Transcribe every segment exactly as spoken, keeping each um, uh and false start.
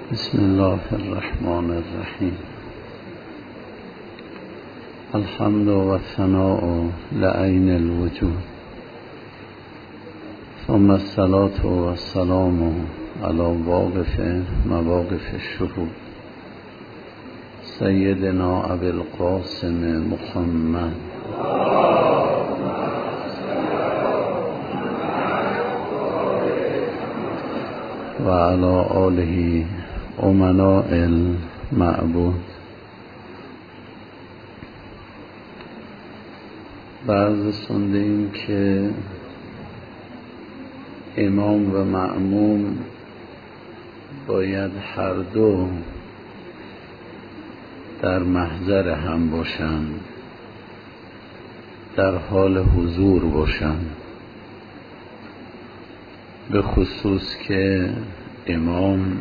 بسم الله الرحمن الرحیم. الحمد و الثناء لعین الوجود، ثم الصلاة و السلام علی واقف مواقف الشهود سیدنا ابی القاسم محمد و علی آله امناء المعبود. بعض سنده این که امام و مأموم باید هر دو در محضر هم باشند، در حال حضور باشند، به خصوص که امام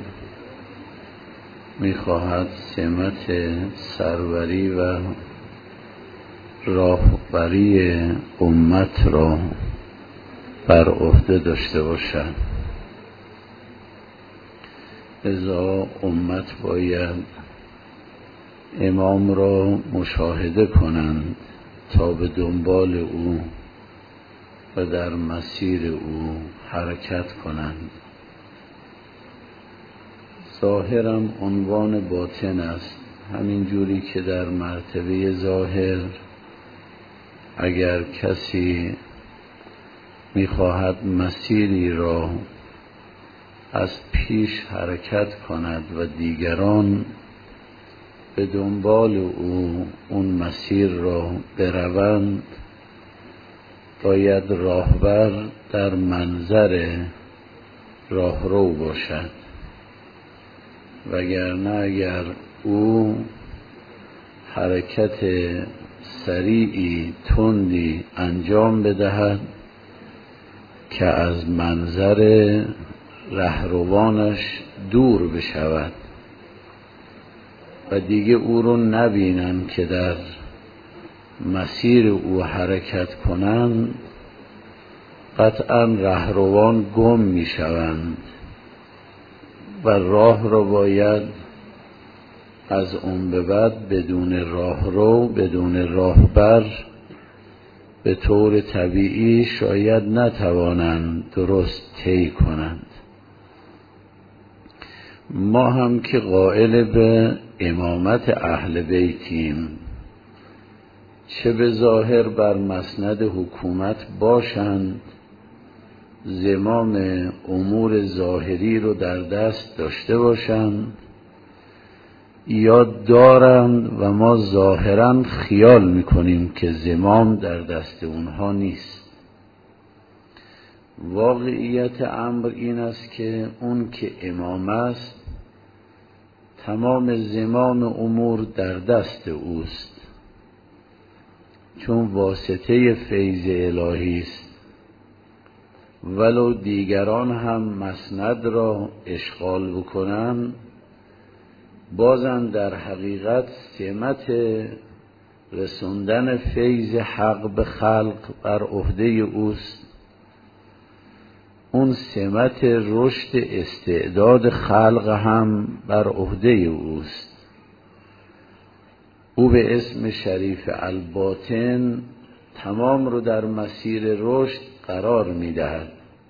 میخواهد سمت سروری و راهبری امت را بر عهده داشته باشد. لذا امت باید امام را مشاهده کنند تا به دنبال او و در مسیر او حرکت کنند. ظاهرم عنوان باطن است، همین جوری که در مرتبه ظاهر اگر کسی میخواهد مسیری را از پیش حرکت کند و دیگران به دنبال او اون مسیر را بروند، باید راهبر در منظر راهرو باشد، وگرنه اگر او حرکت سریعی تندی انجام بدهد که از منظر رهروانش دور بشود و دیگه او رو نبینند که در مسیر او حرکت کنند، قطعا رهروان گم می شوند و راه را باید از اون به بعد بدون راهرو، بدون راهبر به طور طبیعی شاید نتوانند درست طی کنند. ما هم که قائل به امامت اهل بیتیم، چه به ظاهر بر مسند حکومت باشند، زمام امور ظاهری رو در دست داشته باشند، یا دارند و ما ظاهرا خیال میکنیم که زمام در دست اونها نیست. واقعیت امر این است که اون که امام است تمام زمام امور در دست اوست، چون واسطه فیض الهی است. ولو دیگران هم مسند را اشغال بکنن، بازم در حقیقت سمت رسوندن فیض حق به خلق بر عهده اوست. اون سمت رشد استعداد خلق هم بر عهده اوست. او به اسم شریف الباطن تمام رو در مسیر رشد قرار می‌دهد.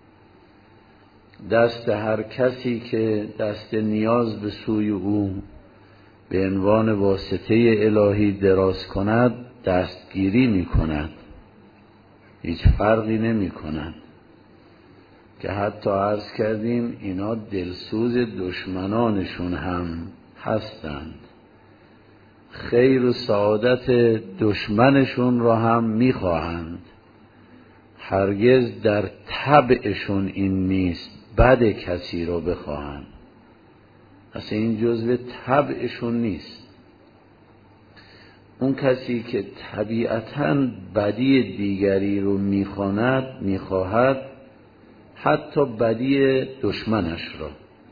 دست هر کسی که دست نیاز به سوی او به عنوان واسطه الهی دراز کند دستگیری می کند، هیچ فرقی نمی کند، که حتی عرض کردیم اینا دلسوز دشمنانشون هم هستند، خیر و سعادت دشمنشون را هم می خواهند. هرگز در طبعشون این نیست بد کسی رو بخواهند، اصلا این جزو طبعشون نیست. اون کسی که طبیعتاً بدی دیگری رو میخواند میخواهد حتی بدی دشمنش را،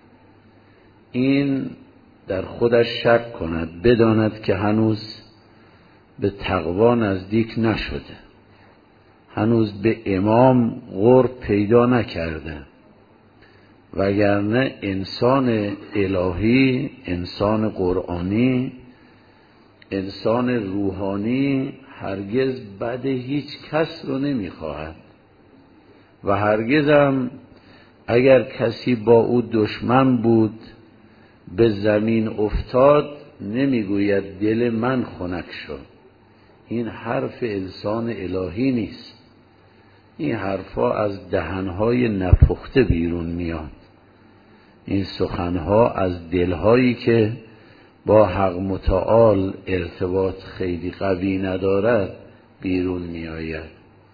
این در خودش شک کند، بداند که هنوز به تقوا نزدیک نشده، هنوز به امام قرب پیدا نکرده، وگرنه انسان الهی، انسان قرآنی، انسان روحانی هرگز بد هیچ کس رو نمیخواهد و هرگز هم اگر کسی با او دشمن بود به زمین افتاد نمیگوید دل من خنک شد. این حرف انسان الهی نیست، این حرفا از دهنهای نپخته بیرون میاد، این سخنها از دلهایی که با حق متعال ارتباط خیلی قوی ندارد بیرون می آید.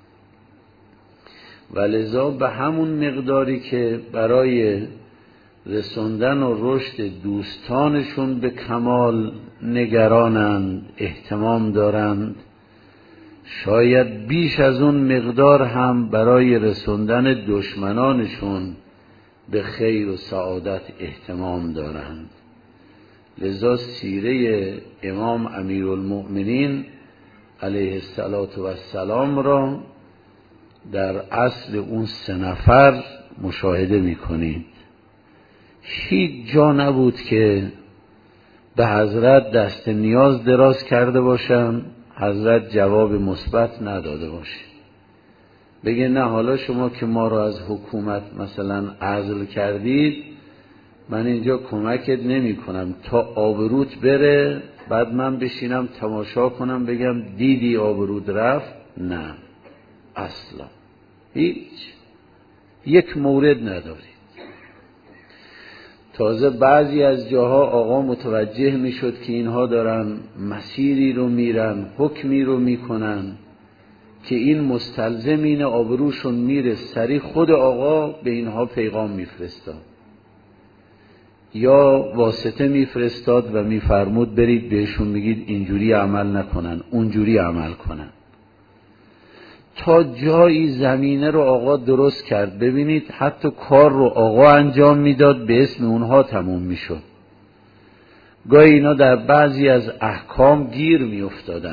و لذا به همون مقداری که برای رسوندن و رشد دوستانشون به کمال نگرانند، اهتمام دارند، شاید بیش از اون مقدار هم برای رسوندن دشمنانشون به خیر و سعادت اهتمام دارند. لذا سیره امام امیرالمؤمنین علیه السلام را در اصل اون سه نفر مشاهده میکنید. هیچ جا نبود که به حضرت دست نیاز دراز کرده باشن، حضرت جواب مثبت نداده باشه، بگه نه حالا شما که ما را از حکومت مثلا عزل کردید من اینجا کمکت نمی کنم تا آبروت بره، بعد من بشینم تماشا کنم بگم دیدی آبرود رفت. نه اصلا هیچ یک مورد ندارید. تازه بعضی از جاها آقا متوجه می شد که اینها دارن مسیری رو میرن، حکمی رو میکنن که این مستلزمین آبروشون میره، سری خود آقا به اینها پیغام میفرستاد یا واسطه میفرستاد و میفرمود برید بهشون میگید اینجوری عمل نکنن اونجوری عمل کنن، تا جایی زمینه رو آقا درست کرد. ببینید حتی کار رو آقا انجام میداد به اسم اونها تموم میشد. گاهی اینا در بعضی از احکام گیر میافتادن،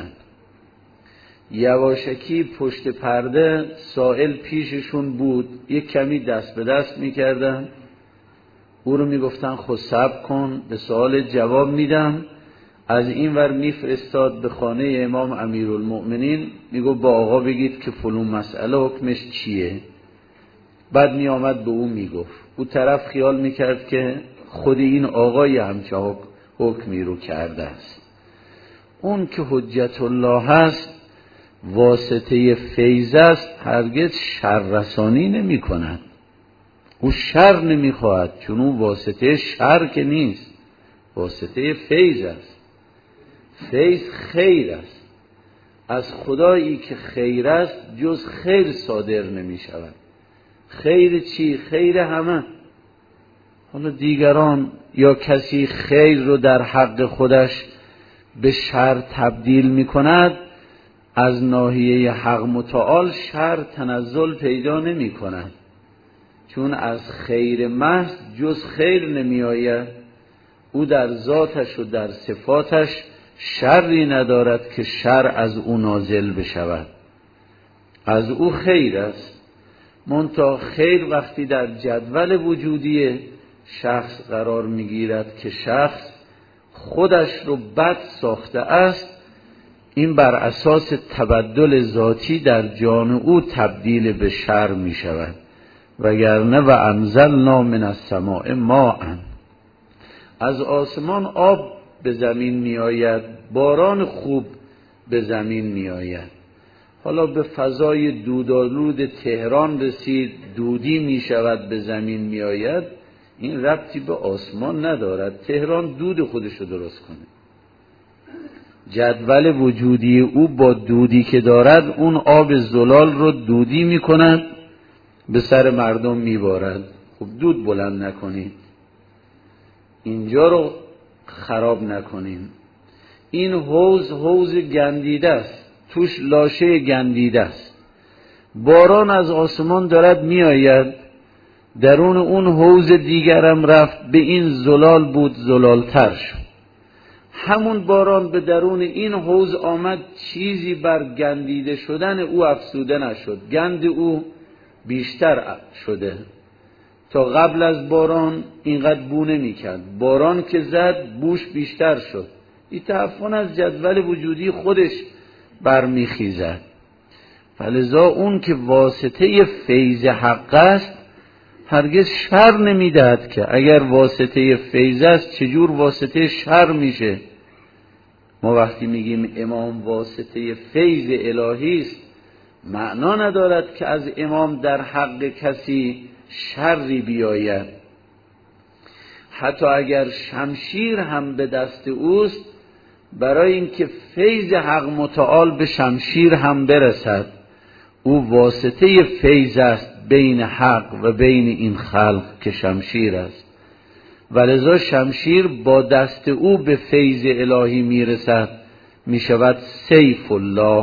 یواشکی پشت پرده سائل پیششون بود، یک کمی دست به دست میکردن، او رو میگفتن خود صبر کن به سوال جواب میدم، از این ور میفرستاد به خانه امام امیرالمؤمنین میگو با آقا بگید که فلون مسئله حکمش چیه، بعد میآمد به او میگفت، او طرف خیال میکرد که خود این آقای همچه حکمی رو کرده است. اون که حجت الله هست واسطه فیض است، هرگز شر رسانی نمی کند، او شر نمی خواهد، چون او واسطه شر که نیست، واسطه فیض است. فیض خیر است، از خدایی که خیر است جز خیر صادر نمی شود. خیر چی؟ خیر همه. حالا دیگران یا کسی خیر رو در حق خودش به شر تبدیل می کند، از ناحیه حق متعال شر تنزل پیدا نمی کند، چون از خیر محض جز خیر نمی آید. او در ذاتش و در صفاتش شری ندارد که شر از او نازل بشود، از او خیر است. منتها خیر وقتی در جدول وجودی شخص قرار میگیرد که شخص خودش رو بد ساخته است، این بر اساس تبدل ذاتی در جان او تبدیل به شر می شود. وگرنه و انزلنا من السماء ماء، از آسمان آب به زمین می آید، باران خوب به زمین می آید. حالا به فضای دودآلود تهران رسید، دودی می شود به زمین می آید، این ربطی به آسمان ندارد، تهران دود خودشو درست کنه. جدول وجودی او با دودی که دارد اون آب زلال رو دودی می کند، به سر مردم می بارد. خب دود بلند نکنید، اینجا رو خراب نکنید. این حوض حوض گندیده است، توش لاشه گندیده است، باران از آسمان دارد می آید، درون اون حوض دیگرم رفت، به این زلال بود زلالتر شد. همون باران به درون این حوض آمد، چیزی بر گندیده شدن او افسوده نشد، گند او بیشتر شده. تا قبل از باران اینقدر بو نمی‌کرد، باران که زد بوش بیشتر شد. این تعفن از جدول وجودی خودش برمیخیزد. فلذا اون که واسطه فیض حق است هرگز شر نمیدهد، که اگر واسطه فیض است چجور واسطه شر میشه؟ ما وقتی میگیم امام واسطه فیض الهی است، معنا ندارد که از امام در حق کسی شری بیاید. حتی اگر شمشیر هم به دست اوست، برای اینکه فیض حق متعال به شمشیر هم برسد، او واسطه فیض است بین حق و بین این خلق که شمشیر است. ولذا شمشیر با دست او به فیض الهی میرسد، میشود سیف الله.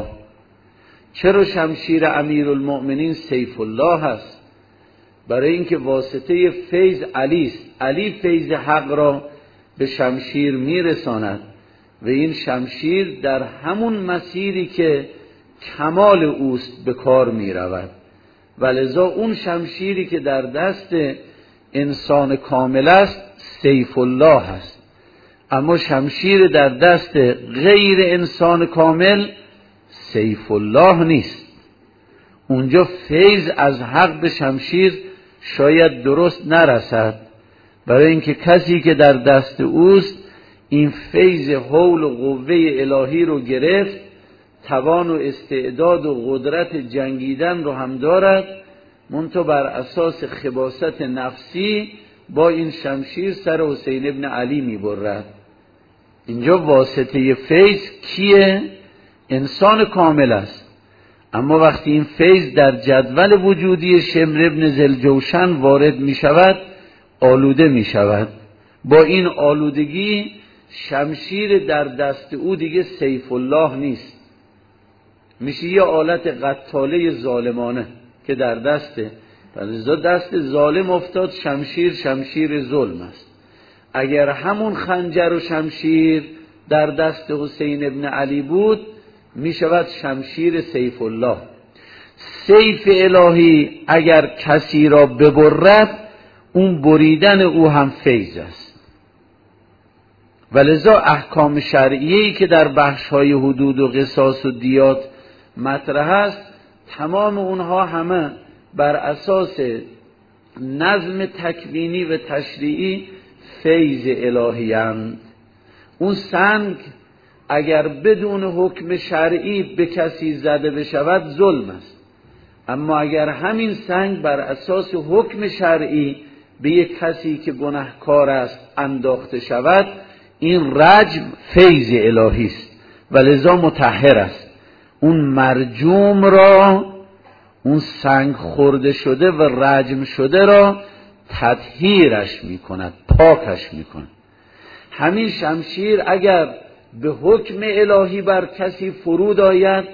چرا شمشیر امیرالمؤمنین سیف الله است؟ برای اینکه واسطه فیض علی است. علی فیض حق را به شمشیر میرساند و این شمشیر در همون مسیری که کمال اوست به کار می رود. ولذا اون شمشیری که در دست انسان کامل است سیف الله است، اما شمشیر در دست غیر انسان کامل سیف الله نیست. اونجا فیض از حق به شمشیر شاید درست نرسد، برای اینکه کسی که در دست اوست این فیض حول و قوه الهی رو گرفت، توان و استعداد و قدرت جنگیدن رو هم دارد، منتها بر اساس خباثت نفسی با این شمشیر سر حسین ابن علی میبرد. اینجا واسطه فیض کیه؟ انسان کامل است. اما وقتی این فیض در جدول وجودی شمر ابن ذوالجوشن وارد می شود، آلوده می شود. با این آلودگی شمشیر در دست او دیگه سیف الله نیست، میشه یه آلت قتاله ظالمانه که در دسته. فلذا دست ظالم افتاد، شمشیر شمشیر ظلم است. اگر همون خنجر و شمشیر در دست حسین ابن علی بود، میشود شمشیر سیف الله. سیف الهی اگر کسی را ببرد، اون بریدن او هم فیض است. ولذا احکام شرعیه‌ای که در بخش‌های حدود و قصاص و دیات مطرح است، تمام اونها همه بر اساس نظم تکوینی و تشریعی فیض الهی اند. اون سنگ اگر بدون حکم شرعی به کسی زده بشود ظلم است، اما اگر همین سنگ بر اساس حکم شرعی به یک کسی که گناهکار است انداخته شود، این رجم فیض الهی است و لذا مطهر است. اون مرجوم را، اون سنگ خورده شده و رجم شده را تطهیرش می کند، پاکش می کند. همین شمشیر اگر به حکم الهی بر کسی فرود آید،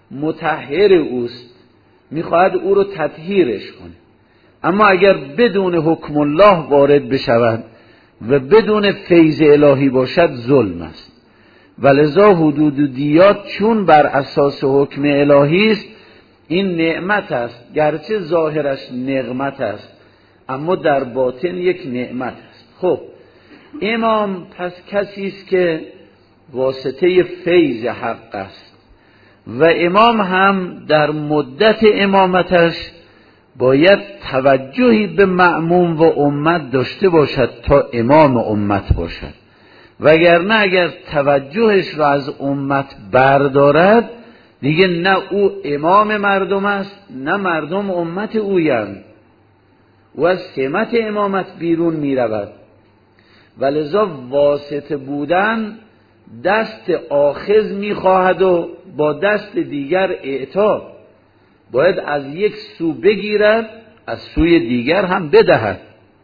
مطهر اوست، می خواهد او رو تطهیرش کنه. اما اگر بدون حکم الله وارد بشود و بدون فیض الهی باشد، ظلم است. ولذا حدود و دیات چون بر اساس حکم الهی است، این نعمت است، گرچه ظاهرش نقمت است اما در باطن یک نعمت است. خب امام پس کسی است که واسطه فیض حق است و امام هم در مدت امامتش باید توجهی به مأموم و امت داشته باشد تا امام امت باشد، وگرنه اگر توجهش را از امت بردارد، دیگه نه او امام مردم است نه مردم امت اویند، او از سمت امامت بیرون می رود. ولذا واسطه بودن دست آخذ می خواهد و با دست دیگر اعطا. باید از یک سو بگیرد، از سوی دیگر هم بدهد،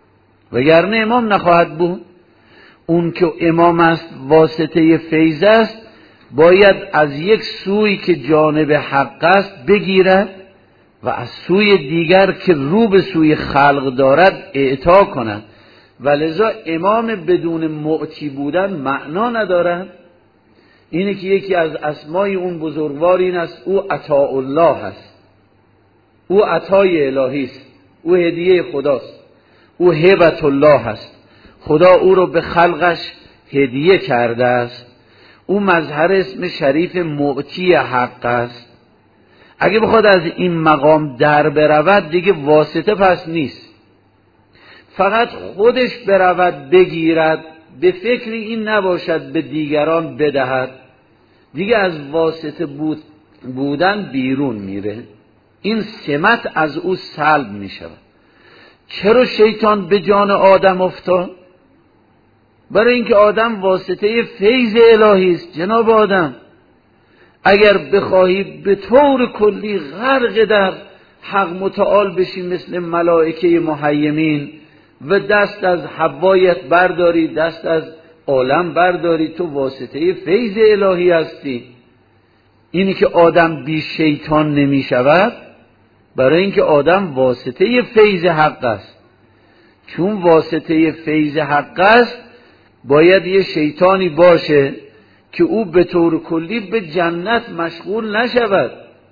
وگرنه امام نخواهد بود. اون که امام است واسطه فیض است، باید از یک سوی که جانب حق است بگیرد و از سوی دیگر که رو به سوی خلق دارد اعطا کند. ولذا امام بدون معطی بودن معنا ندارد. اینه که یکی از اسمای اون بزرگوار این است، او عطاء الله است، او عطای الهی است، او هدیه خداست. او هبت الله هست، خدا او رو به خلقش هدیه کرده است. او مظهر اسم شریف معطی حق است. اگه بخواد از این مقام در برود دیگه واسطه پس نیست، فقط خودش برود بگیرد، به فکر این نباشد به دیگران بدهد، دیگه از واسطه بود بودن بیرون میره، این سمت از او سلب میشود. چرا شیطان به جان آدم افتاد؟ برای اینکه آدم واسطه فیض الهی است. جناب آدم اگر بخواهی به طور کلی غرق در حق متعال بشی مثل ملائکه محیمین و دست از حوایت برداری، دست از عالم برداری، تو واسطه فیض الهی هستی. اینی که آدم بی شیطان نمی شود برای اینکه آدم واسطه فیض حق است. چون واسطه فیض حق است باید یه شیطانی باشه که او به طور کلی به جنت مشغول نشود.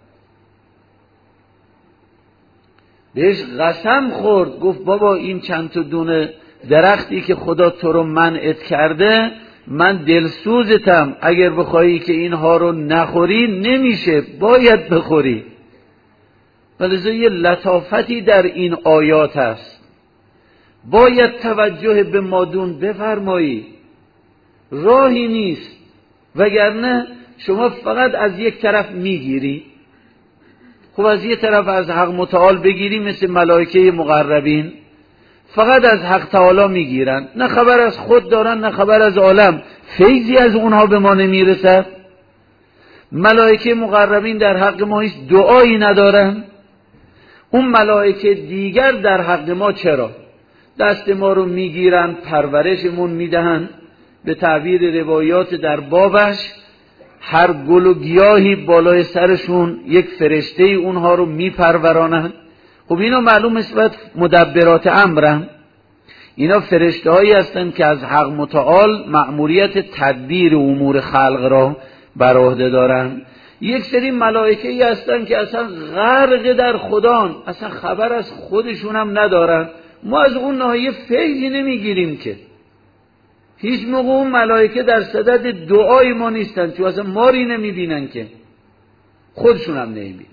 بهش قسم خورد، گفت بابا این چند تا دونه درختی که خدا تو رو منعت کرده من دلسوزتم، اگر بخوایی که اینها رو نخوری نمیشه، باید بخوری. ولذا یه لطافتی در این آیات هست، باید توجه به مادون بفرمایی، راهی نیست، وگرنه شما فقط از یک طرف میگیری. خب از یک طرف از حق متعال بگیری مثل ملائکه مقربین، فقط از حق تعالی میگیرن، نه خبر از خود دارن نه خبر از عالم، فیضی از اونها به ما نمیرسد. ملائکه مقربین در حق ما هیچ دعایی ندارن، اون ملائکه دیگر در حق ما چرا؟ دست ما رو میگیرن، پرورشمون میدهن، به تعبیر روایات در بابش هر گل و گیاهی بالای سرشون یک فرشته اونها رو میپرورانن. خب اینا معلوم نسبت مدبرات امرن، اینا فرشته هایی هستن که از حق متعال مأموریت تدبیر امور خلق را بر عهده دارن. یک سری ملائکه ای هستن که اصلا غرق در خدان، اصلا خبر از خودشون هم ندارن. ما از اون ناحیه فیضی نمیگیریم که، هیچ موقع اون ملائکه در صدد دعای ما نیستن، چون اصلا ماری نمیبینن که، خودشون هم نمیبینن.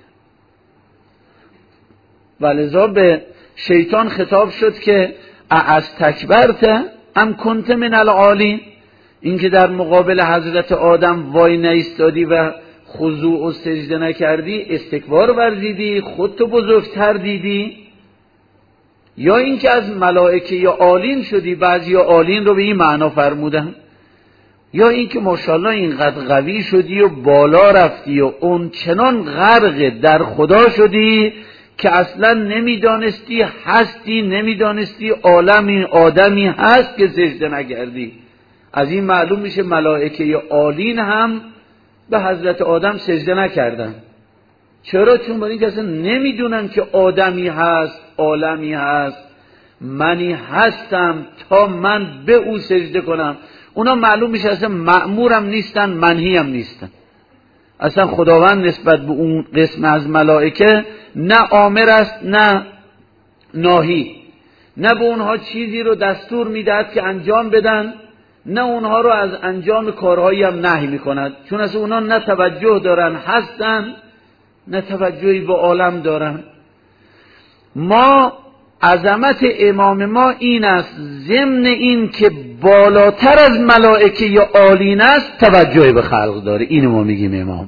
ولذا به شیطان خطاب شد که از تکبرت ام کنت من العالین، این که در مقابل حضرت آدم وای نایستادی و خضوع و سجده نکردی، استکبار ورزیدی، خودتو بزرگتر دیدی، یا این که از ملائکه یا عالین شدی، بعضی یا عالین رو به این معنا فرمودن، یا این که ماشاءالله اینقدر قوی شدی و بالا رفتی و اون چنان غرق در خدا شدی که اصلا نمیدانستی هستی، نمیدانستی عالمی آدمی هست که سجده نکردی. از این معلوم میشه ملائکه یا عالین هم به حضرت آدم سجده نکردن. چرا؟ چون برای اینکه اصلا نمیدونن که آدمی هست، عالمی هست، منی هستم تا من به او سجده کنم. اونا معلوم میشه اصلا مأمورم نیستن، منهی هم نیستن. اصلا خداوند نسبت به اون قسم از ملائکه نه آمر است نه ناهی، نه به اونها چیزی رو دستور میدهد که انجام بدن، نه اونها رو از انجام کارهایی هم نهی میکند، چون اصلا اونا نه توجه دارن هستن نه توجهی به عالم دارن. ما عظمت امام ما این است، ضمن این که بالاتر از ملائکه یا عالین است توجه به خلق داره. اینو ما میگیم امام.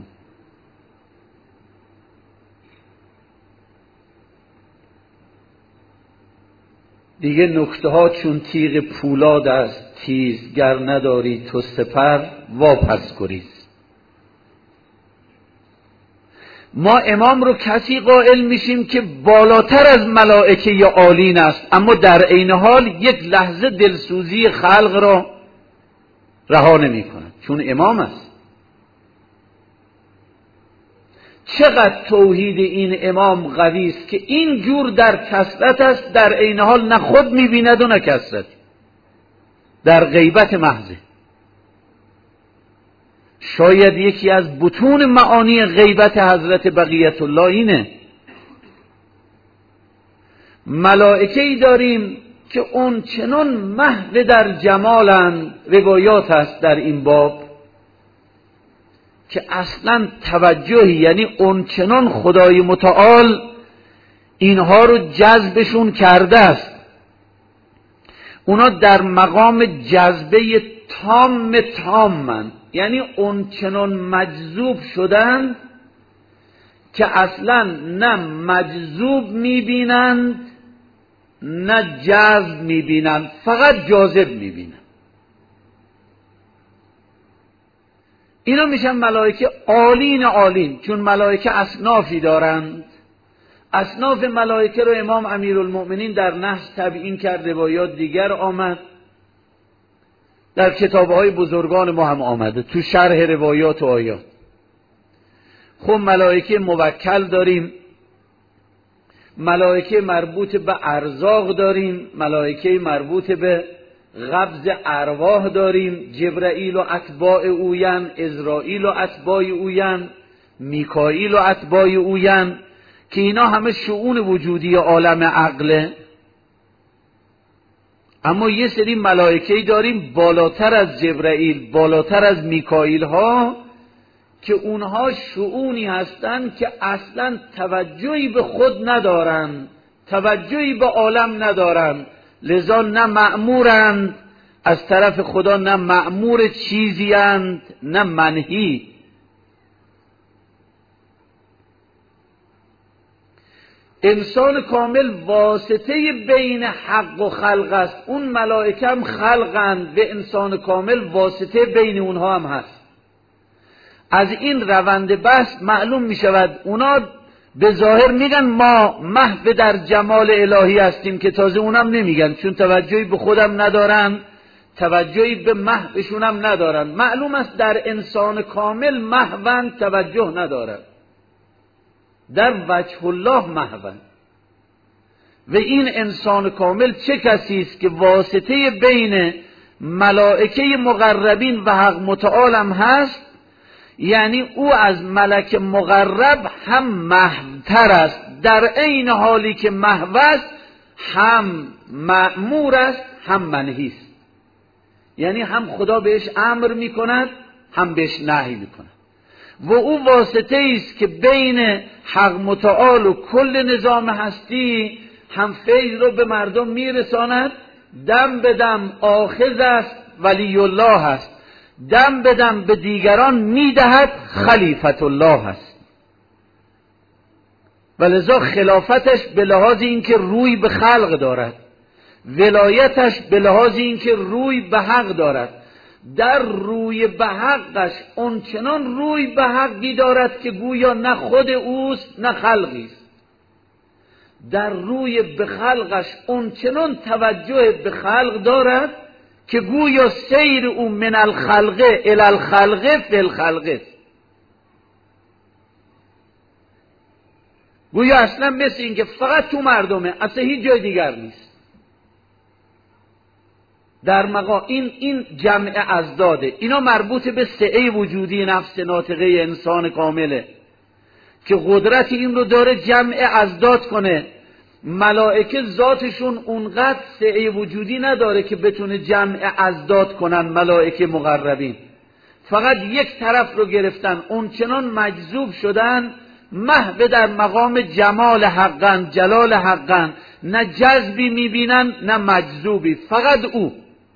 دیگه نکته ها چون تیغ پولاد است تیز، گر نداری تو سپر واپس گریز. ما امام رو کسی قائل میشیم که بالاتر از ملائکه یا عالین است، اما در عین حال یک لحظه دلسوزی خلق را رها نمی کند، چون امام است. چقدر توحید این امام قوی است که این جور در کثرت است، در عین حال نه خود میبیند و نه کثرت، در غیبت محضه. شاید یکی از بطون معانی غیبت حضرت بقیت الله اینه. ملائکه‌ای داریم که اون چنان محو در جمالند، روایات هست در این باب که اصلا توجهی، یعنی اون چنان خدای متعال اینها رو جذبشون کرده است، اونا در مقام جذبه تام تامن، یعنی اون چنان مجذوب شدند که اصلا نه مجذوب میبینند نه جذب میبینند، فقط جاذب میبینند. اینا میشن ملائکه عالین عالین، چون ملائکه اصنافی دارند. اصناف ملائکه رو امام امیرالمؤمنین در نحس تبیین کرده، روایات دیگر آمد، در کتابهای بزرگان ما هم آمده تو شرح روایات و آیات. خب ملائکه موکل داریم، ملائکه مربوط به ارزاق داریم، ملائکه مربوط به قبض ارواح داریم، جبرائیل و اتباع اوین، اسرائیل و اتباع اوین، میکائیل و اتباع اوین، که اینا همه شؤون وجودی عالم عقله. اما یه سری ملائکه‌ای داریم بالاتر از جبرائیل، بالاتر از میکائیل ها، که اونها شؤونی هستند که اصلا توجهی به خود ندارند، توجهی به عالم ندارند، لذا نه مأمورند از طرف خدا، نه مأمور چیزی اند نه منهی. انسان کامل واسطه بین حق و خلق است، اون ملائکه هم خلقند و انسان کامل واسطه بین اونها هم هست. از این روند بحث معلوم می شود اونا به ظاهر میگن ما محو در جمال الهی هستیم، که تازه اونم نمیگن، چون توجهی به خودم ندارن، توجهی به محوشون هم ندارن. معلوم است در انسان کامل محون، توجه ندارن، در وجه الله محون. و این انسان کامل چه کسی است که واسطه بین ملائکه مقربین و حق متعال هم هست، یعنی او از ملک مقرب هم محوتر است، در عین حالی که محو است هم مأمور است هم منهی است، یعنی هم خدا بهش امر میکند هم بهش نهی میکند. و او واسطه است که بین حق متعال و کل نظام هستی هم فیض رو به مردم میرساند، دم به دم آخذ است ولی الله است، دم به دم به دیگران میدهد خلیفت الله است. ولذا خلافتش به لحاظ اینکه روی به خلق دارد، ولایتش به لحاظ اینکه روی به حق دارد. در روی به حقش اونچنان روی به حقی دارد که گویا نه خود اوست نه خلقی است. در روی به خلقش اونچنان توجه به خلق دارد که گویا سیر او من الخلقه الی الخلقه فی الخلقه، گویا اصلا مثل این که فقط تو مردمه، اصلا هیچ جای دیگر نیست. در مقام این این جمع ازداده، اینا مربوط به سعه وجودی نفس ناطقه انسان کامله که قدرت این رو داره جمع ازداد کنه. ملائکه ذاتشون اونقدر سعه وجودی نداره که بتونه جمع ازداد کنن. ملائکه مقربین فقط یک طرف رو گرفتن، اون چنان مجذوب شدن، محو در مقام جمال حقن، جلال حقن، نه جذبی میبینن نه مجذوبی، فقط او.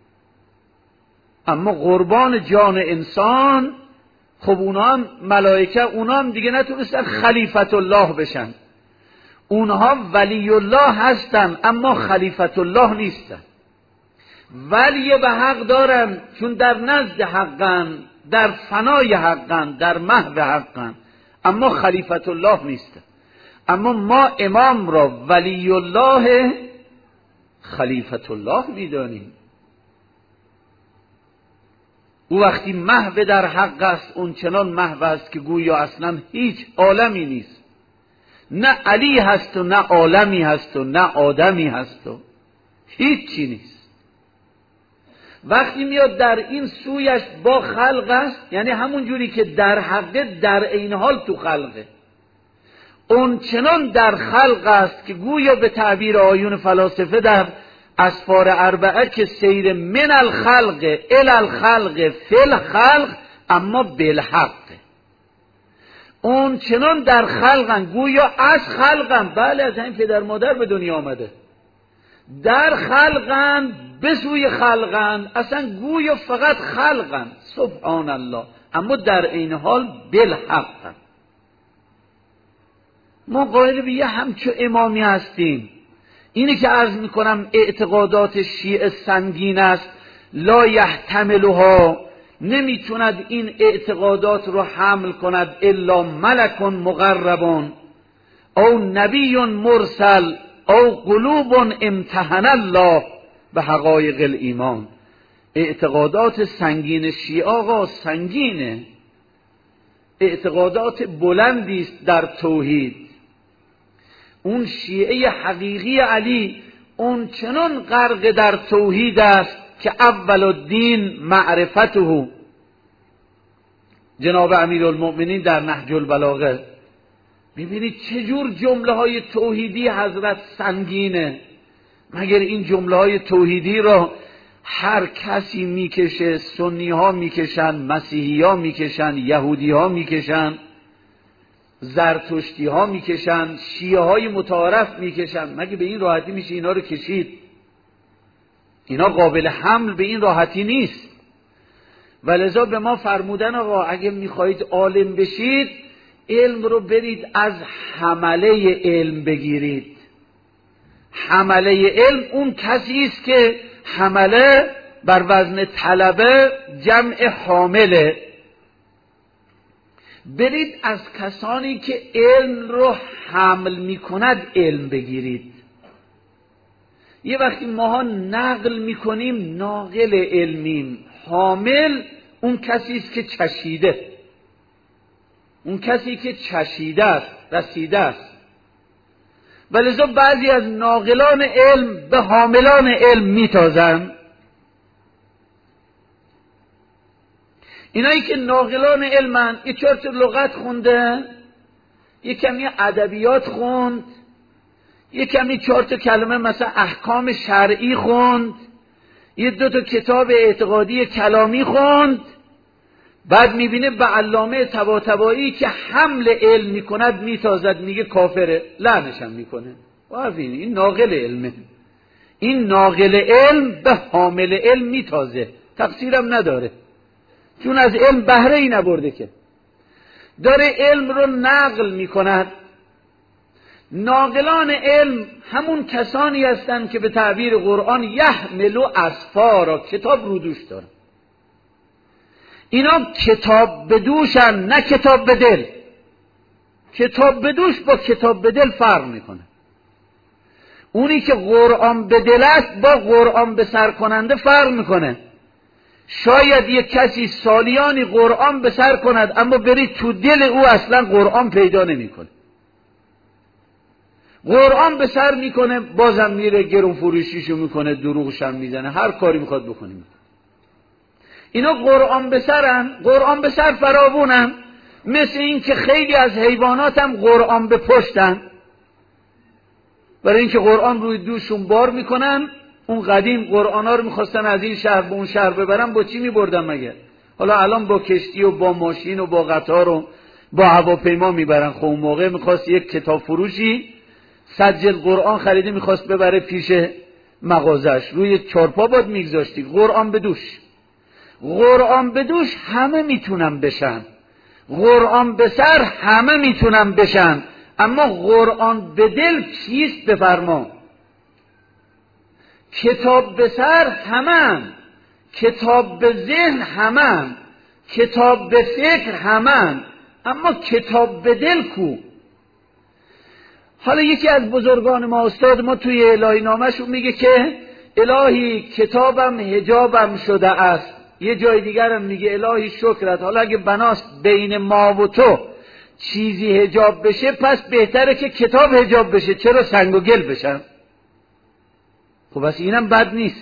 اما قربان جان انسان، خب اونا هم ملائکه، اونا هم دیگه نتونستن خلیفت الله بشن. اونها ولی الله هستن اما خلیفت الله نیستن. ولی به حق دارن چون در نزد حقن، در فنای حقن، در محو حقن، اما خلیفت الله نیستن. اما ما امام را ولی الله خلیفت الله میدانیم. او وقتی محو در حق است اون چنان محو است که گویا اصلا هیچ عالمی نیست، نه علی هست و نه عالمی هست و نه آدمی هست و هیچی نیست. وقتی میاد در این سویش با خلق است، یعنی همون جوری که در حقه در این حال تو خلقه، اون چنان در خلق است که گویا به تعبیر آیون فلاسفه در اسفار اربعه که سیر من الخلق الی الخلق فی الخلق اما بالحق، اون چنان در خلقن گویا از خلقن، بله از این پدر مادر به دنیا آمده، در خلقن به سوی خلقن، اصلا گویا فقط خلقن سبحان الله، اما در این حال بالحق. ما قائل به یه همچو امامی هستیم. اینی که عرض میکنم اعتقادات شیعه سنگین است، لا یحتملها، نمیتوند این اعتقادات رو حمل کند الا ملک مقربون او نبی مرسل او قلوب امتحن الله به حقایق الایمان. اعتقادات سنگین شیعه آقا سنگینه، اعتقادات بلندی است در توحید. اون شیعه حقیقی علی اون چنان غرق در توحید است که اول الدین معرفته. جناب امیرالمؤمنین در نهج البلاغه میبینید چجور جمله های توحیدی حضرت سنگینه. مگر این جمله های توحیدی را هر کسی میکشه؟ سنی ها میکشن، مسیحی ها میکشن، یهودی ها میکشن، زرتشتی ها میکشن، شیعه های متعارف میکشن. مگه به این راحتی میشه اینا رو کشید؟ اینا قابل حمل به این راحتی نیست. ولذا به ما فرمودن آقا اگه میخواهید عالم بشید علم رو برید از حمله علم بگیرید. حمله علم اون کسی است که حمله بر وزن طلبه جمع حامله. برید از کسانی که علم رو حمل میکند علم بگیرید. یه وقتی ماها نقل میکنیم ناقل علمیم، حامل اون کسی است که چشیده، اون کسی که چشیده است، رسیده است. ولذا بعضی از ناقلان علم به حاملان علم میتازن. اینایی که ناقلان علمن یه چهار تا لغت خونده، یه کمی ادبیات خوند، یه کمی چهار تا کلمه مثلا احکام شرعی خوند، یه دو تا کتاب اعتقادی کلامی خوند، بعد میبینه به علامه طباطبایی که حمل علم میکند میتازد، میگه کافره، لعنشم میکنه. ببین این ناقل علمه، این ناقل علم به حامل علم میتازه، تقصیرم نداره چون از علم بهره ای نبرده، که داره علم رو نقل میکند. ناقلان علم همون کسانی هستند که به تعبیر قرآن یحملو اسفارا، کتاب رو دوش دارن. اینا کتاب به دوشن، نه کتاب به دل. کتاب به دوش با کتاب به دل فرق میکنه. اونی که قرآن به دل است با قرآن به سر کننده فرق میکنه. شاید یک کسی سالیانی قرآن به سر کند اما برید تو دل او اصلا قرآن پیدا نمیکنه. قرآن به سر میکنه بازم میره گرون فروشیشو میکنه، دروغش هم میزنه، هر کاری میخواد بکنه. اینا قرآن به سرن، قرآن به سر فراوونن. مثل این که خیلی از حیوانات هم قرآن به پشتن، برای اینکه قرآن روی دوشون بار میکنن. اون قدیم قرآن ها رو میخواستن از این شهر به اون شهر ببرن، با چی میبردن مگه؟ حالا الان با کشتی و با ماشین و با قطار و با هواپیما میبرن. خب اون موقع میخواست یک کتاب فروشی سجل قرآن خریده میخواست ببره پیش مغازش، روی چارپا باد میگذاشتی. قرآن به دوش، قرآن به دوش همه میتونن بشن، قرآن به سر همه میتونن بشن، اما قرآن به دل چیست بفرما؟ کتاب به سر همه، کتاب به ذهن همه، کتاب به فکر همه، اما کتاب به دل کو؟ حالا یکی از بزرگان ما، استاد ما توی الهی نامه‌شون میگه که الهی کتابم حجابم شده است. یه جای دیگرم میگه الهی شکرت، حالا اگه بناست بین ما و تو چیزی حجاب بشه پس بهتره که کتاب حجاب بشه، چرا سنگ و گل بشن؟ خب بس اینم بد نیست.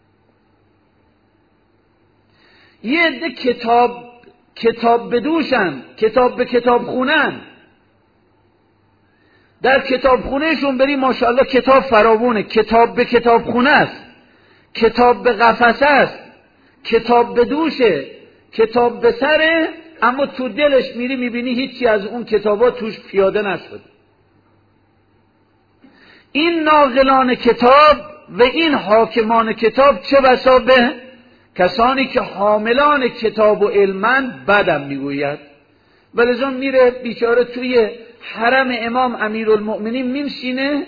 یه عده کتاب کتاب بدوشن، کتاب به کتاب خونن. در کتابخونهشون بری ماشاءالله کتاب فراوونه، کتاب به کتابخونه است، کتاب به قفسه است، کتاب به دوشه، کتاب به سره، اما تو دلش میری میبینی هیچی از اون کتابا توش پیاده نشده. این ناقلان کتاب و این حاکمان کتاب چه بسا به کسانی که حاملان کتاب و علمن بدم میگوید. ولذا میره بیچاره توی حرم امام امیرالمؤمنین میمشینه.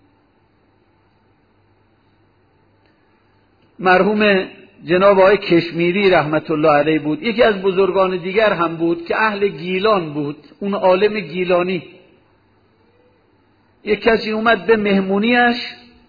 مرحوم جناب آقای کشمیری رحمت الله علیه بود، یکی از بزرگان دیگر هم بود که اهل گیلان بود، اون عالم گیلانی. یک کسی اومد به مهمونیش،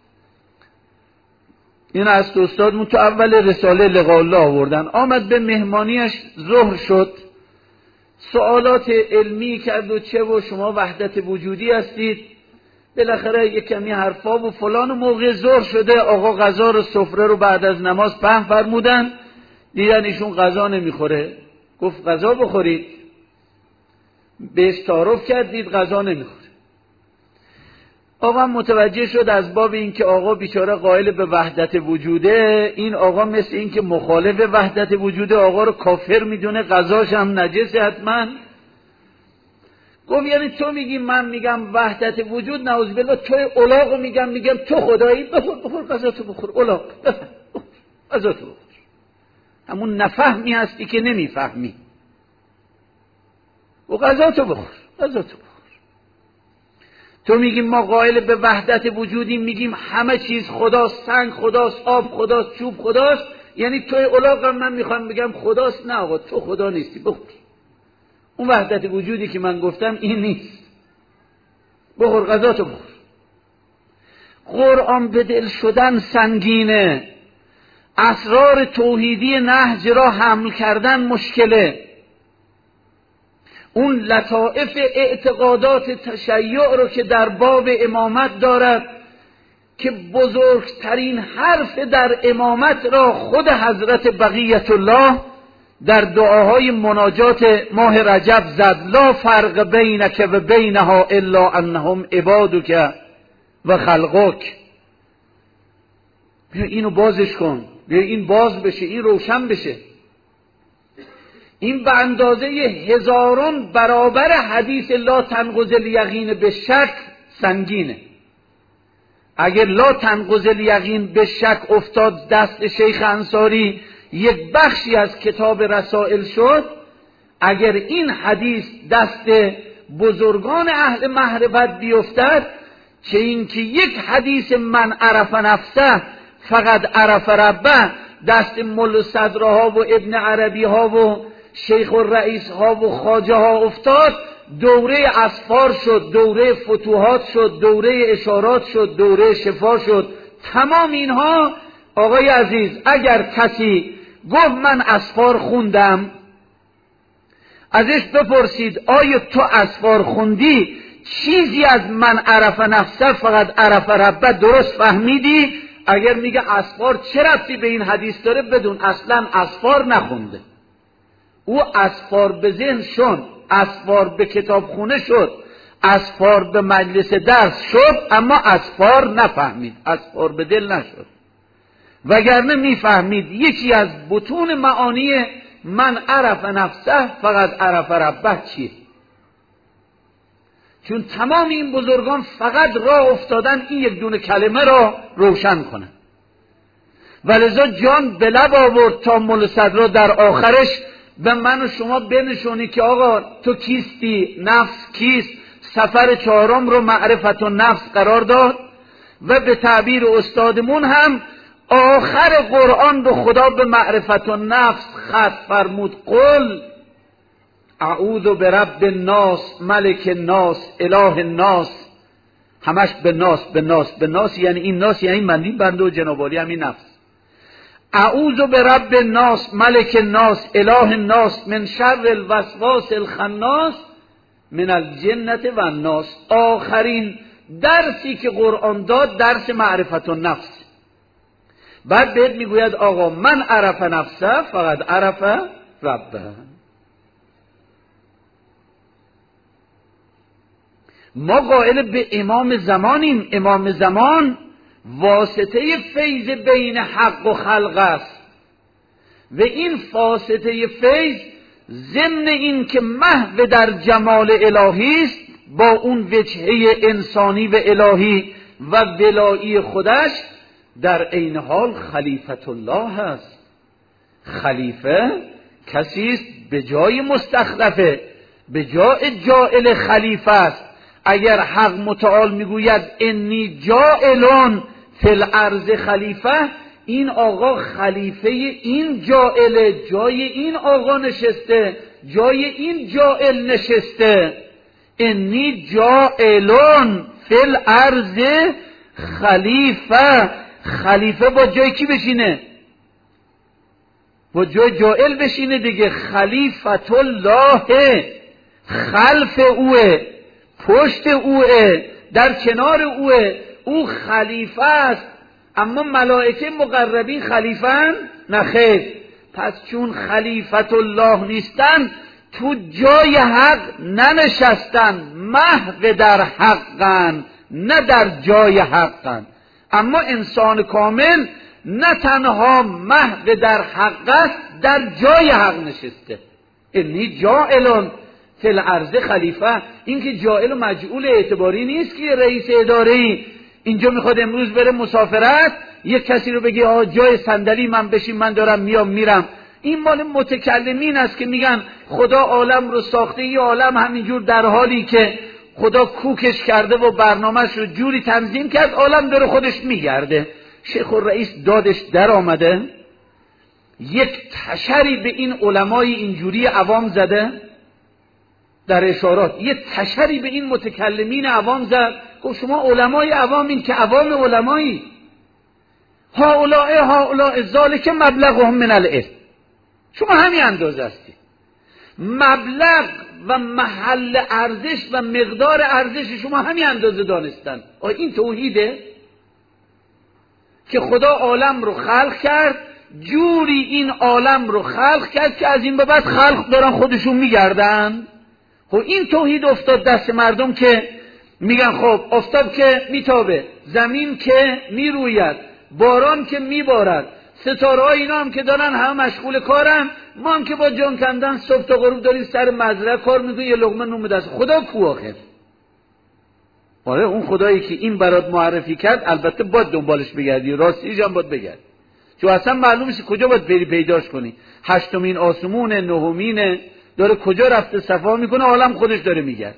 این از استادمون تو اول رساله لقاء الله آوردن، آمد به مهمانیش، ظهر شد، سوالات علمی کرد و چه و شما وحدت وجودی هستید، بالاخره یک کمی حرفا و فلان. موقع ظهر شده، آقا غذا رو سفره رو بعد از نماز پهن فرمودن، دیدن ایشون غذا نمیخوره، گفت غذا بخورید، بهش تعارف کردید غذا نمیخوره. آقا متوجه شد از باب این که آقا بیچاره قائل به وحدت وجوده، این آقا مثل این که مخالف وحدت وجوده، آقا رو کافر میدونه، غذاش هم نجسه حتما. گفت یعنی تو میگی من میگم وحدت وجود، نعوذ بالله توی الاغو میگم میگم تو خدایی، بخور بخور غذا تو بخور، الاغ بخور غذا تو بخور. همون نفهمی هستی که نمیفهمی، و غذا تو بخور غذا تو بخور. تو میگیم ما قائل به وحدت وجودیم، میگیم همه چیز خداست، سنگ خداست، آب خداست، چوب خداست، یعنی توی الاغ هم من میخوام بگم خداست. نه آقا تو خدا نیستی، بخور. اون وحدت وجودی که من گفتم این نیست، بخور غذا تو بخور. قرآن به دل شدن سنگینه، اسرار توحیدی نهج را حمل کردن مشکله. اون لطائف اعتقادات تشیع رو که در باب امامت دارد، که بزرگترین حرف در امامت را خود حضرت بقیت الله در دعاهای مناجات ماه رجب زد، لا فرق بینک و بینها الا انهم عبادک و خلقک. بیا اینو بازش کن، بیا این باز بشه، این روشن بشه. این به اندازه هزاران برابر حدیث لا تنقض الیقین به شک سنگینه. اگر لا تنقض الیقین به شک افتاد دست شیخ انصاری، یک بخشی از کتاب رسائل شد. اگر این حدیث دست بزرگان اهل معرفت بیفتد، چه این که یک حدیث من عرف نفسه فقط عرف ربه دست مل صدرها و ابن عربی ها و شیخ الرئیس ها و خواجه ها افتاد، دوره اسفار شد، دوره فتوحات شد، دوره اشارات شد، دوره شفا شد. تمام اینها آقای عزیز، اگر کسی گفت من اسفار خوندم، ازش بپرسید آیا تو اسفار خوندی چیزی از من عرف نفسه فقط عرف ربه درست فهمیدی؟ اگر میگه اسفار چه ربطی به این حدیث داره، بدون اصلا اسفار نخونده. او اسفار به ذهن شد، اسفار به کتابخونه شد، اسفار به مجلس درس شد، اما اسفار نفهمید، اسفار به دل نشد. وگرنه میفهمید یکی از بطون معانی من عرف نفسه فقط عرف ربه چیه. چون تمام این بزرگان فقط راه افتادن این یک دونه کلمه را روشن کنن. ولذا جان به لب آورد تا مل صدرا در آخرش به من و شما بنشونی که آقا تو کیستی، نفس کیست. سفر چهارم رو معرفت و نفس قرار داد و به تعبیر استادمون هم آخر قرآن رو خدا به معرفت و نفس ختم فرمود. قل اعوذ برب الناس ملک الناس اله الناس. همش به ناس به ناس به ناس، یعنی این ناس یعنی مندین بنده و جنابالی همین نفس. اعوذ برب الناس ملک الناس اله الناس من شر الوسواس الخناس من الجنة و الناس. آخرین درسی که قرآن داد درس معرفت و نفس. بعد بهت میگوید آقا من عرف نفسه فقط عرف ربه. ما قائل به امام زمانیم. امام زمان واسطه فیض بین حق و خلق است و این واسطه فیض ضمن این که محو در جمال الهی است، با اون وجهه انسانی و الهی و ولایی خودش در عین حال خلیفت الله هست. خلیفه کسی است به جای مستخلفه، به جای جائل خلیفه است. اگر حق متعال میگوید انی جائلون فی الارض خلیفه، این آقا خلیفه این جائل، جای این آقا نشسته، جای این جائل نشسته. انی جائلون فی الارض خلیفه. خلیفه با جای کی بشینه؟ با جای جائل بشینه دیگه. خلیفت الله، خلف اوه، پشت اوه، در کنار اوه، او خلیفه است. اما ملائکه مقربین خلیفن؟ نخیر. پس چون خلیفت الله نیستن، تو جای حق ننشستن، محو در حقن، نه در جای حقن. اما انسان کامل نه تنها محو در حق است، در جای حق نشسته. انی جائلون فی الارض خلیفه. این که جائل و مجعول اعتباری نیست که رئیس اداره‌ای اینجا میخواد امروز بره مسافرت، یک کسی رو بگه آ جای صندلی من بشین، من دارم میام میرم. این مال متکلمین است که میگن خدا عالم رو ساخته، این عالم همینجور در حالی که خدا کوکش کرده و برنامهش رو جوری تنظیم کرد، عالم داره خودش میگرده. شیخ الرئیس دادش در آمده، یک تشری به این علمای اینجوری عوام زده در اشارات، یک تشری به این متکلمین عوام زد. گفت شما علمای عوامین که عوام علمایی، هؤلاء هؤلاء ذالک مبلغهم من العلم. شما همین اندازه هستی. مبلغ و محل ارزش و مقدار ارزش شما همین اندازه دانستن. آیا این توحیده؟ که خدا عالم رو خلق کرد، جوری این عالم رو خلق کرد که از این به بعد خلق دارن خودشون میگردن. خب این توحید افتاد دست مردم که میگن خب آفتاب که میتابه، زمین که میروید، باران که میبارد، ستاره ها اینا هم که دارن همه مشغول کارن، ما هم که با جان کندن صبح تا غروب داریم سر مزرعه کار میکنیم، یه لقمه نون دست. خدا کو آخر؟ آره اون خدایی که این برات معرفی کرد البته باید دنبالش بگردی، راستیش هم باید بگرد، چون اصلا معلوم نیست کجا باید بری پیداش کنی. هشتمین آسمون، نهمین، داره کجا رفته صفا میکنه، عالم خودش داره میگرد.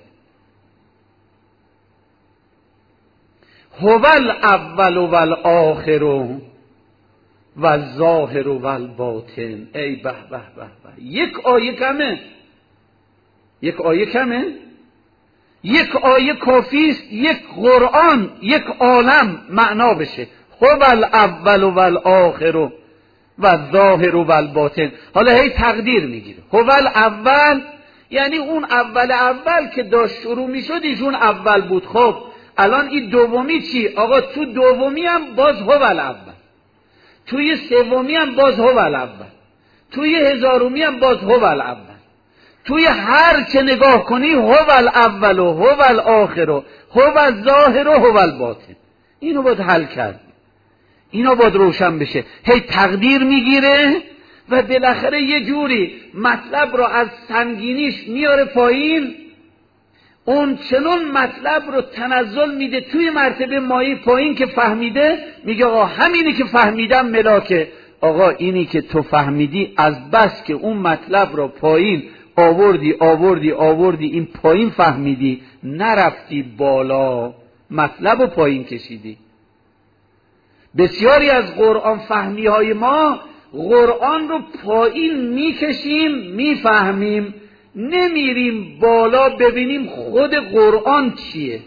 هو الاول و الاخر و الظاهر و الباطن. ای به به به به، یک آیه کمه، یک آیه کمه، یک آیه کافی است یک قرآن، یک عالم معنا بشه. هو الاول و الاخر و الظاهر و الباطن. حالا هی تقدیر میگیره. هو الاول یعنی اون اول اول که داشت شروع میشد ایشون اول بود. خب الان این دومی چی؟ آقا تو دومی هم باز هو الاول، توی سومی هم باز هو الاول، توی هزارمی هم باز هو الاول. توی هر چه نگاه کنی هو الاول و هو الاخر و هو الظاهر و هو الباطن. اینو باید حل کرد، اینو باید روشن بشه. هی تقدیر میگیره و بالاخره یه جوری مطلب رو از سنگینیش میاره پایین، اون چنون مطلب رو تنزل میده توی مرتبه مایی پایین که فهمیده، میگه آقا همینی که فهمیدم ملاکه. آقا اینی که تو فهمیدی از بس که اون مطلب رو پایین آوردی آوردی آوردی این پایین فهمیدی، نرفتی بالا، مطلب رو پایین کشیدی. بسیاری از قرآن فهمی های ما قرآن رو پایین میکشیم میفهمیم، نمیریم بالا ببینیم خود قرآن چیه.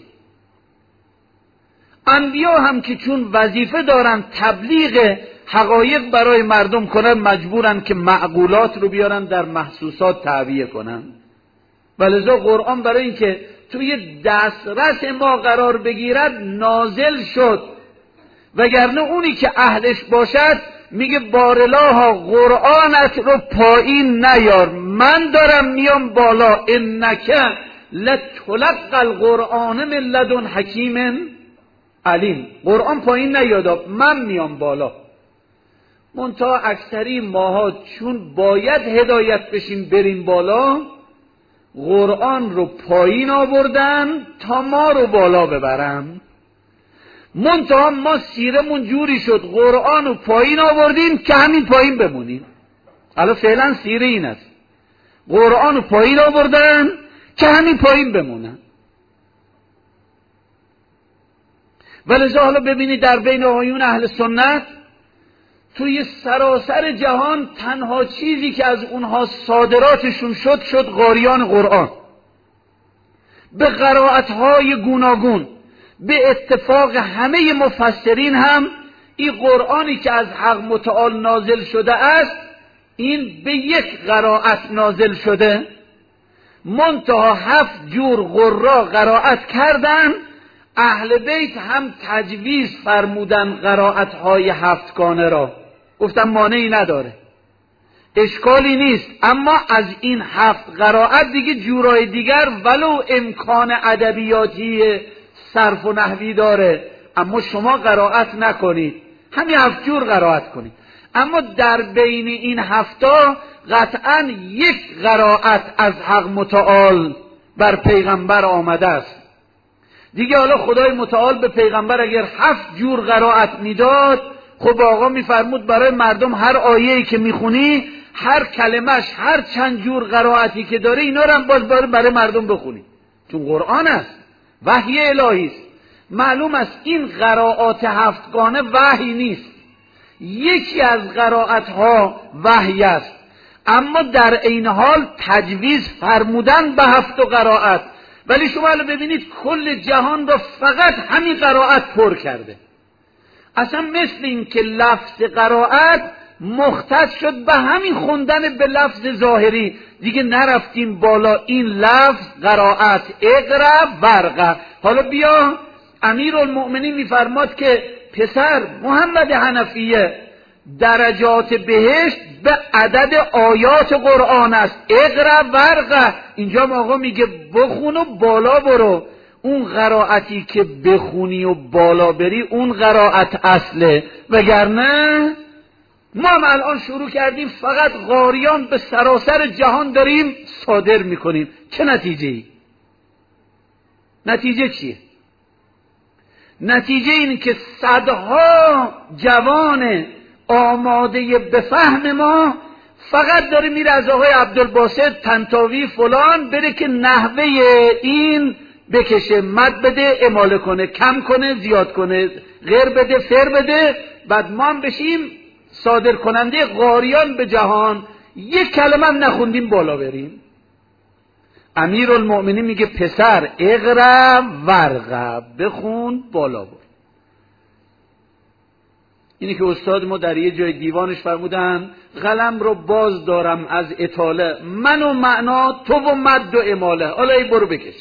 انبیا هم که چون وظیفه دارن تبلیغ حقایق برای مردم کنن، مجبورن که معقولات رو بیارن در محسوسات تعبیه کنن. ولذا قرآن برای اینکه توی دسترس ما قرار بگیرد نازل شد، وگرنه اونی که اهلش باشد میگه بارلاها قرآنت رو پایین نیار، من دارم میام بالا. انک لتلقى القرآن من لدن حکیم علیم. قرآن پایین نیاد، من میام بالا. منتها اکثری ماها چون باید هدایت بشیم بریم بالا، قرآن رو پایین آوردن تا ما رو بالا ببرن. منتها ما سیرمون جوری شد قرآن رو پایین آوردیم که همین پایین بمونیم. الان فعلا سیره این است، قرآن رو پایین آوردن که همین پایین بمونن. ولذا حالا ببینید در بین آقایون اهل سنت توی سراسر جهان تنها چیزی که از اونها صادراتشون شد شد قاریان قرآن به قرائت‌های گوناگون. به اتفاق همه مفسرین هم این قرآنی که از حق متعال نازل شده است این به یک قرائت نازل شده، منتها هفت جور قرا قرائت کردن. اهل بیت هم تجویز فرمودن قرائت‌های هفتگانه را، گفتم مانعی نداره، اشکالی نیست، اما از این هفت قرائت دیگه جورای دیگر ولو امکان ادبیاتی صرف و نحوی داره، اما شما قرائت نکنید، همین هفت جور قرائت کنید. اما در بین این هفتا قطعا یک قرائت از حق متعال بر پیغمبر آمده است دیگه. حالا خدای متعال به پیغمبر اگر هفت جور قرائت میداد، خب آقا میفرمود برای مردم هر آیه‌ای که میخونی هر کلمش هر چند جور قرائتی که داره اینا رو هم باز برای مردم بخونی، چون قرآن است، وحی الهی است. معلوم است این قرائات هفتگانه وحی نیست، یکی از قرائت ها وحی است، اما در این حال تجویز فرمودن به هفت قرائت. ولی شما الان ببینید کل جهان را فقط همین قرائت پر کرده. اصلا مثل این که لفظ قرائت مختص شد به همین خوندن به لفظ ظاهری، دیگه نرفتیم بالا این لفظ قرائت اقرا ورقه. حالا بیا امیرالمؤمنین میفرماد که پسر محمد حنفیه درجات بهشت به عدد آیات قرآن است، اقرا ورقه. اینجا آقا میگه بخون و بالا برو. اون قرائتی که بخونی و بالا بری اون قرائت اصله، وگرنه ما هم الان شروع کردیم فقط قاریان به سراسر جهان داریم صادر میکنیم. چه نتیجه ای؟ نتیجه چیه؟ نتیجه این که صدها جوان آماده به فهم ما فقط داره میره از آقای عبدالباسط طنطاوی فلان بره که نحوه این بکشه، مد بده، اماله کنه، کم کنه، زیاد کنه، غیر بده، فر بده، بعد ما هم بشیم صادر کننده قاریان به جهان، یک کلمه هم نخوندیم بالا بریم. امیرالمؤمنین میگه پسر اقرا ورقه، بخون بالا بر. اینی که استاد ما در یه جای دیوانش فرمودن قلم رو باز دارم از اطاله، من و معنا تو و مد و اماله، حالا ای برو بکش.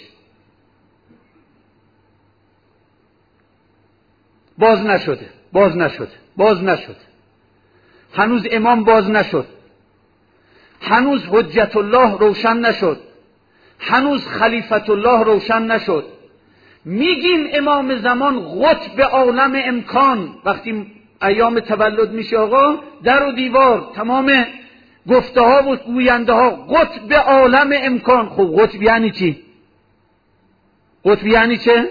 باز نشده، باز نشده، باز نشده، هنوز امام باز نشد، هنوز حجت الله روشن نشد، هنوز خلیفت الله روشن نشد. میگیم امام زمان قطب عالم امکان، وقتی ایام تولد میشه آقا در و دیوار تمام گفته ها و گوینده ها قطب عالم امکان. خب قطب یعنی چی؟ قطب یعنی چه؟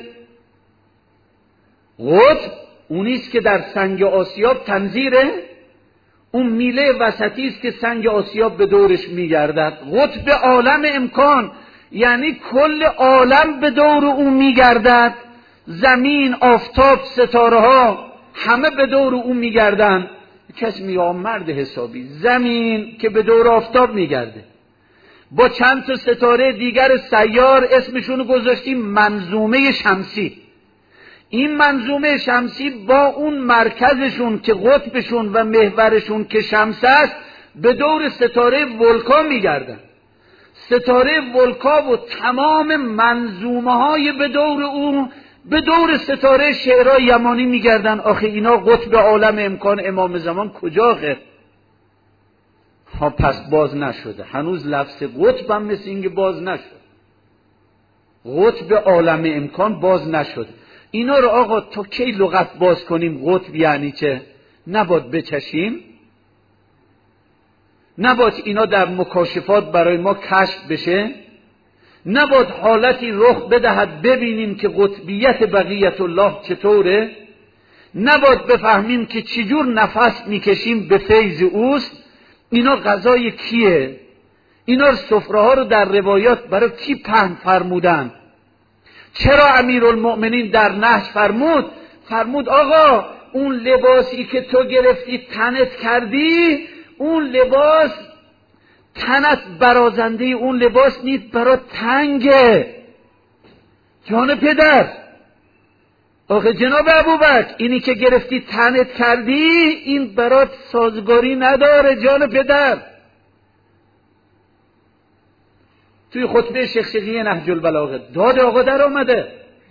قطب اونیست که در سنگ آسیاب تنظیره، اون میله وسطی است که سنگ آسیاب به دورش میگردد. قطب عالم امکان یعنی کل عالم به دور او میگردد، زمین، آفتاب، ستاره ها همه به دور او میگردن. کسی میگه مرد حسابی، زمین که به دور آفتاب میگرده با چند تا ستاره دیگر سیار اسمشونو گذاشتیم منظومه شمسی. این منظومه شمسی با اون مرکزشون که قطبشون و محورشون که شمس است به دور ستاره ولکا میگردن. ستاره ولکا و تمام منظومه های به دور او به دور ستاره شعرهای یمانی میگردن. آخه اینا قطب عالم امکان امام زمان کجا خیر؟ ها پس باز نشده، هنوز لفظ قطب هم مثل اینکه باز نشد. قطب عالم امکان باز نشد. اینا رو آقا تا کی لغت باز کنیم؟ قطب یعنی چه؟ نباید بچشیم، نباید اینا در مکاشفات برای ما کشف بشه، نباید حالتی رخ بدهد ببینیم که قطبیت بقیت الله چطوره، نباید بفهمیم که چجور نفس میکشیم به فیض اوست. اینا غذای کیه؟ اینا سفره ها رو در روایات برای کی پهن فرمودن؟ چرا امیرالمؤمنین در نهج فرمود؟ فرمود آقا اون لباسی که تو گرفتی تنت کردی، اون لباس تنت برازنده اون لباس نیست، برای تنگه. جان پدر، آخه جناب ابوبکر اینی که گرفتی تنت کردی این برات سازگاری نداره. جان پدر، توی خطبه شیخ شقی نهج البلاغه داد آقا در آمده.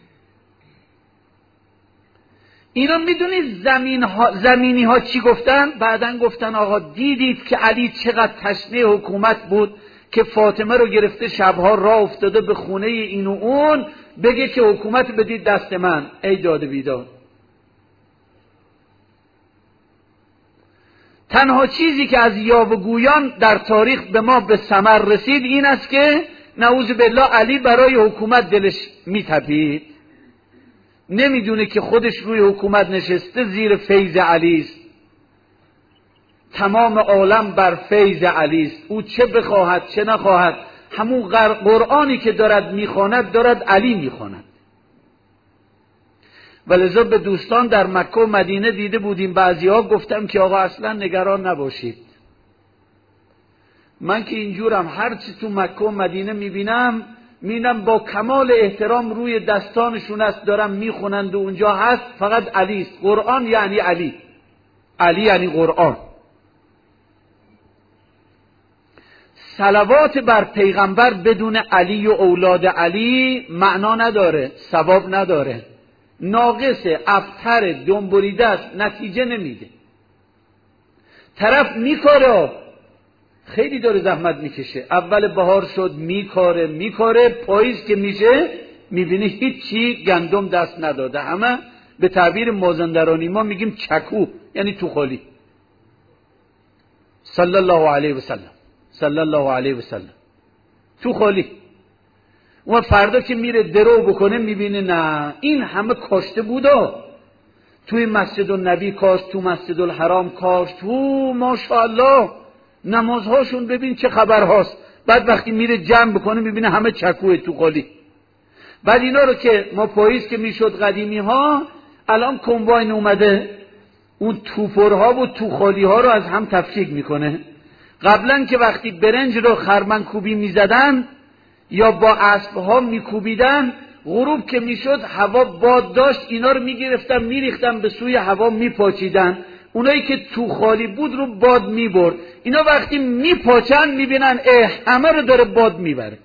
اینا میدونید زمین ها زمینی ها چی گفتن؟ بعدن گفتن آقا دیدید که علی چقدر تشنه حکومت بود که فاطمه رو گرفته شبها راه افتاده به خونه این و اون بگه که حکومت بدید دست من. ای داد بیداد. تنها چیزی که از یاوه‌گویان در تاریخ به ما به ثمر رسید این است که نعوذ بالله علی برای حکومت دلش میتپید، نمیدونه که خودش روی حکومت نشسته زیر فیض علی است. تمام عالم بر فیض علی است، او چه بخواهد چه نخواهد همون قرآنی که دارد میخواند دارد علی میخواند. ولذا به دوستان در مکه و مدینه دیده بودیم بعضی ها گفتم که آقا اصلا نگران نباشید، من که اینجورم هرچی تو مکه و مدینه میبینم میبینم با کمال احترام روی دستانشون است دارم میخونند و اونجا هست فقط علی است. قرآن یعنی علی، علی یعنی قرآن. صلوات بر پیغمبر بدون علی و اولاد علی معنا نداره، ثواب نداره، ناقصه، ابتر، دنبریده است، نتیجه نمیده. طرف میکاره، خیلی داره زحمت میکشه، اول بهار شد میکاره میکاره پاییز که میشه میبینی هیچی گندم دست نداده، همه به تعبیر مازندرانی ما میگیم چکو، یعنی تو خالی. صلی الله علیه و سلم، صلی الله علیه و سلم، تو خالی. اون فردا که میره درو بکنه میبینه نه این همه کاشته بودا، توی مسجد النبی کاشت، تو مسجد الحرام کاشت، تو ماشاءالله نمازهاشون ببین چه خبر هاست. بعد وقتی میره جمع بکنه میبینه همه چکوه تو خالی. بعد اینا رو که ما پاییز که میشد قدیمی ها، الان کمباین اومده اون توپرها و تو خالی ها رو از هم تفکیک میکنه. قبلا که وقتی برنج رو خرمن کوبی میزدن یا با اسب ها میکوبیدن، غروب که میشد هوا باد داشت، اینا رو میگرفتن میریختن به سوی هوا میپاچیدن، اونایی که تو خالی بود رو باد میبرد. اینا وقتی میپاچن میبینن اه همه رو داره باد میبره.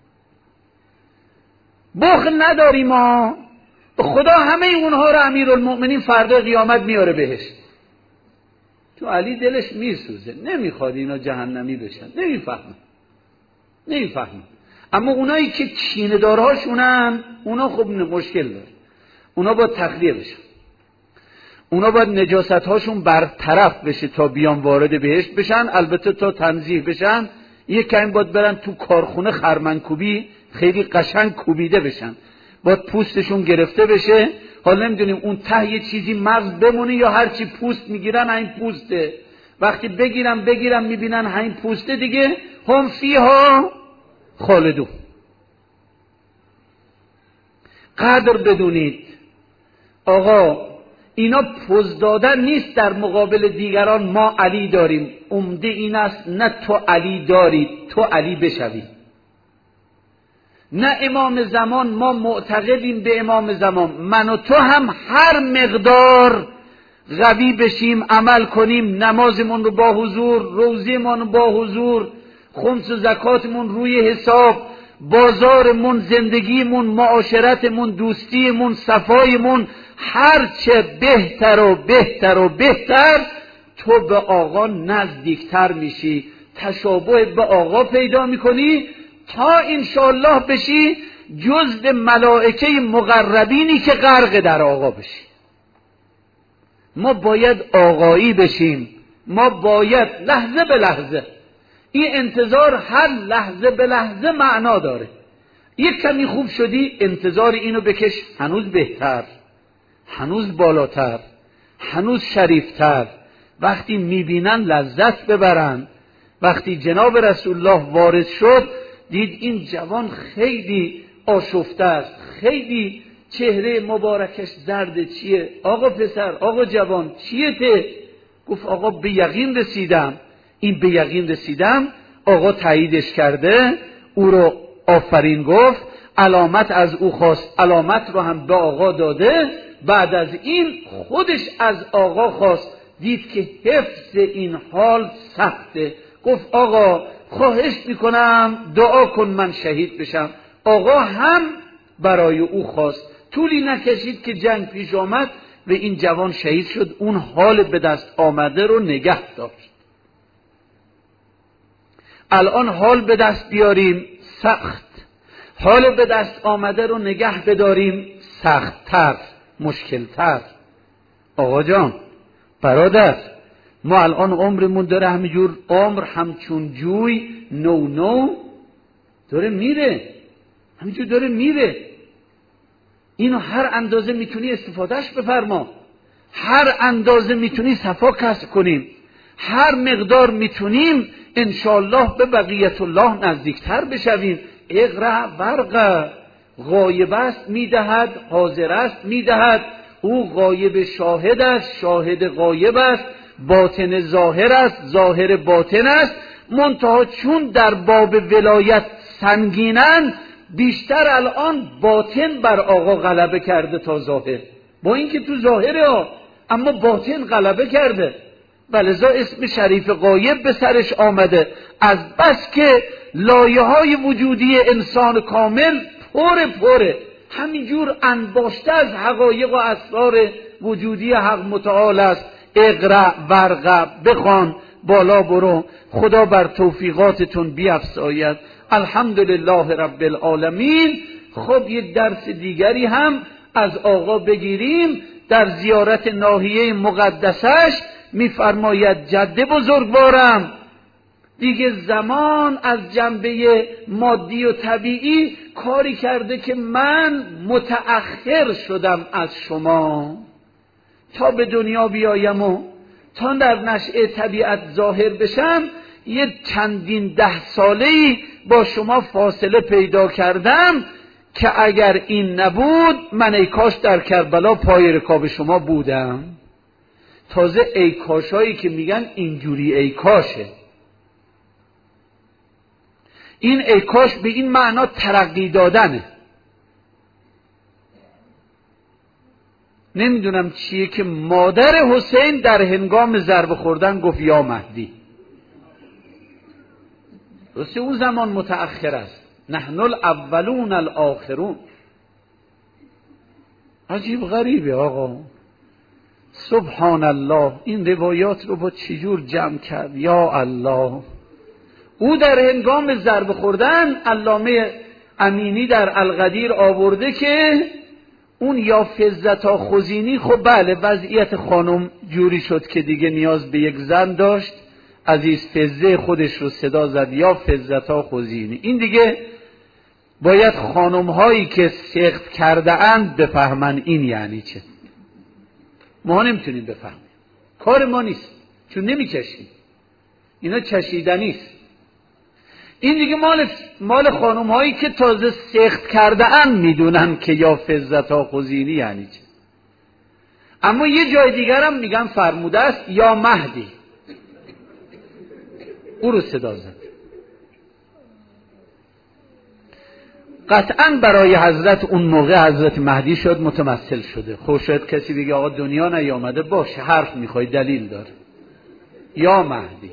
بخل نداریم ما، خدا همه اونها رو امیرالمؤمنین فردا قیامت میاره بهش. تو علی دلش میسوزه، نمیخواد اینا جهنمی بشن، نمیفهمن نمیفهمن اما اونایی که کینه دارهاشونن اونا خب مشکل داره، اونا باید تخلیه بشن، اونا باید نجاست هاشون برطرف بشه تا بیان وارد بهشت بشن. البته تا تنزیه بشن یک کمی باید برن تو کارخونه خرمنکوبی خیلی قشنگ کوبیده بشن، باید پوستشون گرفته بشه. حالا نمیدونیم اون ته یه چیزی مغز بمونه یا هرچی پوست میگیرن این پوسته، وقتی بگیرن بگیرن میبینن این پوسته دیگه هم فیها خالدون. قدر بدونید آقا، اینا پوز دادن نیست در مقابل دیگران ما علی داریم، عمده این است نه تو علی دارید تو علی بشوید، نه امام زمان ما معتقدیم به امام زمان، من و تو هم هر مقدار قوی بشیم عمل کنیم، نمازمون رو با حضور، روزیمون رو با حضور، خمس و زکاتمون روی حساب، بازارمون، زندگیمون، معاشرتمون، دوستیمون، صفایمون هرچه بهتر و بهتر و بهتر تو به آقا نزدیکتر میشی، تشابه به آقا پیدا میکنی تا انشاءالله بشی جزو ملائکه مقربینی که غرق در آقا بشیم. ما باید آقایی بشیم، ما باید لحظه به لحظه، این انتظار هر لحظه به لحظه معنا داره. یک کمی خوب شدی انتظار اینو بکش هنوز بهتر، هنوز بالاتر، هنوز شریفتر. وقتی میبینن لذت ببرن. وقتی جناب رسول الله وارد شد دید این جوان خیلی آشفته است، خیلی چهره مبارکش زرده. چیه؟ آقا پسر، آقا جوان، چیه ته؟ گفت آقا به یقین رسیدم. این به یقین رسیدم آقا تاییدش کرده، او رو آفرین گفت، علامت از او خواست، علامت رو هم به آقا داده. بعد از این خودش از آقا خواست، دید که حفظ این حال سخته. گفت آقا خواهش میکنم دعا کن من شهید بشم. آقا هم برای او خواست. طولی نکشید که جنگ پیش آمد و این جوان شهید شد. اون حال به دست آمده رو نگه داشت. الان حال به دست بیاریم سخت، حال به دست آمده رو نگه بداریم سخت‌تر، مشکل‌تر. آقا جان، برادر، ما الان عمرمون داره همینجور، عمر همچون جوی نو نو داره میره، همینجور داره میره. اینو هر اندازه میتونی استفادهش بفرما، هر اندازه میتونی صفا کسب کنیم، هر مقدار میتونیم انشالله به بقیت الله نزدیکتر بشویم. اقرأ ورقه، غایب است میدهد، حاضر است میدهد. او غایب شاهد است، شاهد غایب است، باطن ظاهر است، ظاهر باطن است. منتها چون در باب ولایت سنگینن، بیشتر الان باطن بر آقا غلبه کرده تا ظاهر، با اینکه تو ظاهره ها اما باطن غلبه کرده. ولذا اسم شریف غایب به سرش آمده، از بس که لایه های وجودی انسان کامل پره پره، همینجور انباشته از حقایق و اسرار وجودی حق متعال است. اقرأ ورقه، بخوان، بالا برو. خدا بر توفیقاتتون بیفزاید. الحمدلله رب العالمین. خب یک درس دیگری هم از آقا بگیریم. در زیارت ناحیه مقدسش میفرماید جد بزرگوارم، دیگه زمان از جنبه مادی و طبیعی کاری کرده که من متأخر شدم از شما تا به دنیا بیایم و تا در نشأه طبیعت ظاهر بشم. یه چندین ده ساله‌ای با شما فاصله پیدا کردم که اگر این نبود من ای کاش در کربلا پای رکاب شما بودم. تازه ای کاشایی که میگن اینجوری ای کاشه. این ای کاش به این معنا ترقی دادنه. نمیدونم چیه که مادر حسین در هنگام ضربه خوردن گفت یا مهدی. راستی اون زمان متأخر است. نحن الاولون الاخرون. عجیب غریبه آقا. سبحان الله. این روایات رو با چجور جمع کرد؟ یا الله. او در هنگام ضربه خوردن، علامه امینی در القدیر آورده که اون یا فزتا خزینی، خب بله وضعیت خانم جوری شد که دیگه نیاز به یک زن داشت، عزیز فزه خودش رو صدا زد یا فزتا خزینی. این دیگه باید خانم هایی که سخت کرده اند بفهمن این یعنی چه. ما نمیتونیم بفهمیم، کار ما نیست، چون نمیکشیم، اینا چشیدنی است. این دیگه مال مال خانم هایی که تازه سخت کرده اند میدونن که یا فزتا خزینی یعنی چه. اما یه جای دیگر هم میگن فرموده است یا مهدی، او رو صدا زد. قطعا برای حضرت اون موقع حضرت مهدی شد متمثل شده. خب شاید کسی بگه آقا دنیا نیامده، باشه حرف میخوای دلیل داره. یا مهدی.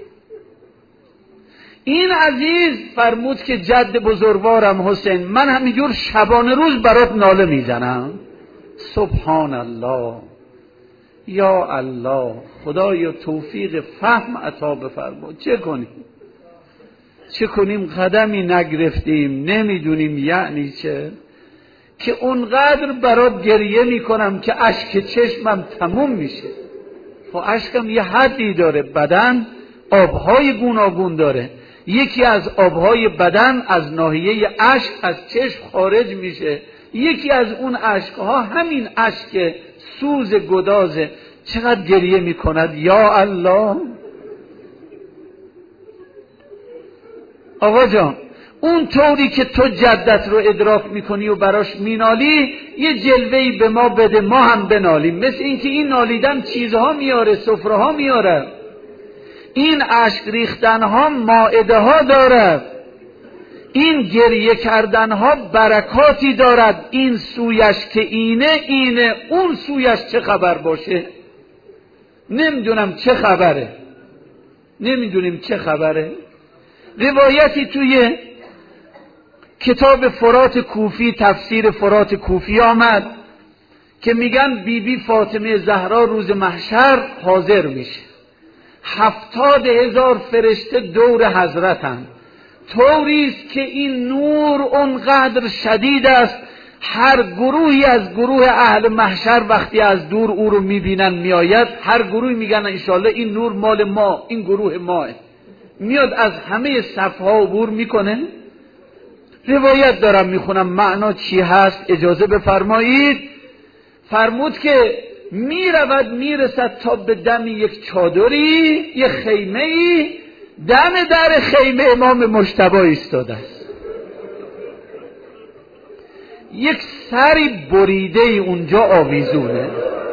این عزیز فرمود که جد بزرگوارم حسین، من همینجور شبانه روز برات ناله میزنم. سبحان الله. یا الله. خدایا توفیق فهم عطا بفرما. چه کنیم؟ چه کنیم قدمی نگرفتیم، نمیدونیم یعنی چه، که اونقدر برات گریه میکنم که اشک چشمم تموم میشه. خب اشکم یه حدی داره، بدن آبهای گوناگون داره، یکی از آبهای بدن از ناحیه اشک از چشم خارج میشه، یکی از اون اشکها همین اشک سوز گدازه. چقدر گریه میکند یا الله. آقا جان اون طوری که تو جدت رو ادراک میکنی و براش مینالی، یه جلوهی به ما بده ما هم بنالیم. مثل اینکه این نالیدن چیزها میاره، سفره ها میاره، این اشک ریختن ها مائده ها دارد، این گریه کردن ها برکاتی دارد. این سویش که اینه اینه، اون سویش چه خبر باشه نمیدونم چه خبره، نمیدونیم چه خبره. روایتی توی کتاب فرات کوفی، تفسیر فرات کوفی آمد که میگن بی بی فاطمه زهرا روز محشر حاضر میشه، هفتاد هزار فرشته دور حضرتن، طوریست که این نور اونقدر شدید است هر گروهی از گروه اهل محشر وقتی از دور او رو میبینن میآید، هر گروهی میگن انشالله این نور مال ما، این گروه ماه، میاد از همه صفها عبور میکنه. روایت دارم میخونم معنا چی هست اجازه بفرمایید. فرمود که میرود میرسد تا به دم یک چادری، یک خیمه‌ای، دم در خیمه امام مجتبی ایستاده است، یک سری بریده اونجا آویزونه.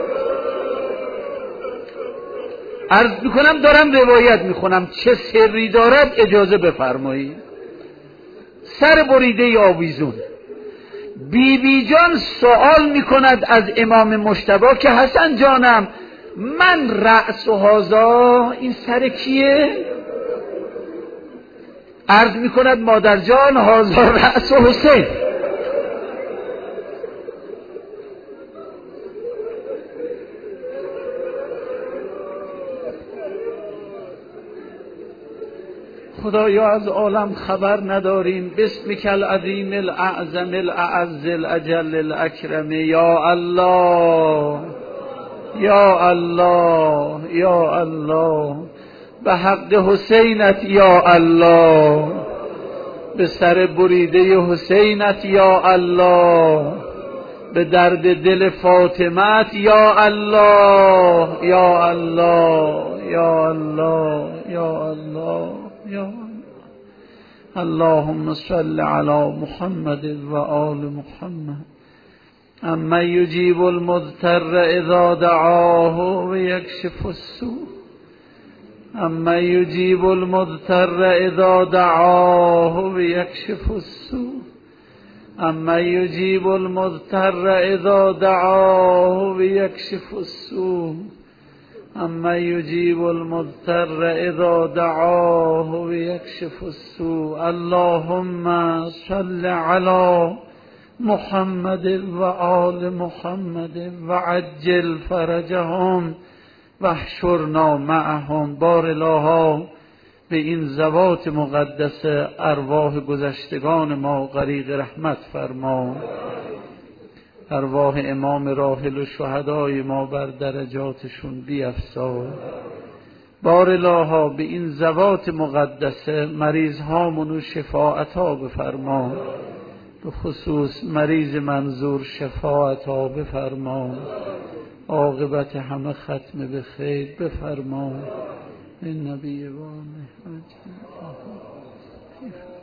عرض میکنم دارم روایت میخونم، چه سری دارد اجازه بفرمایید. سر بریده آویزون. بی بی جان سوال میکند از امام مجتبی که حسن جانم من رأس و هازا، این سر کیه؟ عرض میکند مادر جان هازا رأس و حسین. خدایا از عالم خبر نداریم. بسمک العظیم الاعظم الاعز الاجل الاکرم. یا الله یا الله یا الله، به حق حسینت یا الله، به سر بریده حسینت یا الله، به درد دل فاطمت یا الله یا الله یا الله یا الله یا اللهم صل علی محمد و آل محمد. اما یجیب المضطر اذا دعاه و یکشف السوء، اما یجیب المضطر اذا دعاه و یکشف السوء، اما یجیب المضطر اذا دعاه و یکشف السوء، اما یجیب المضطر اذا دعاه و یکشف السوء. اللهم صل علی محمد و آل محمد و عجل فرجهم و احشرنا معهم. بار الها به این ذوات مقدس ارواح گذشتگان ما غریق رحمت فرما، ارواح امام راحل و شهدای ما بر درجاتشون بیفزای. بار الها به این ذوات مقدس مریض هامونو شفاعت ها بفرما، به خصوص مریض منظور شفاعت ها بفرما، عاقبت همه ختم به خیر بفرما. این نبی وانه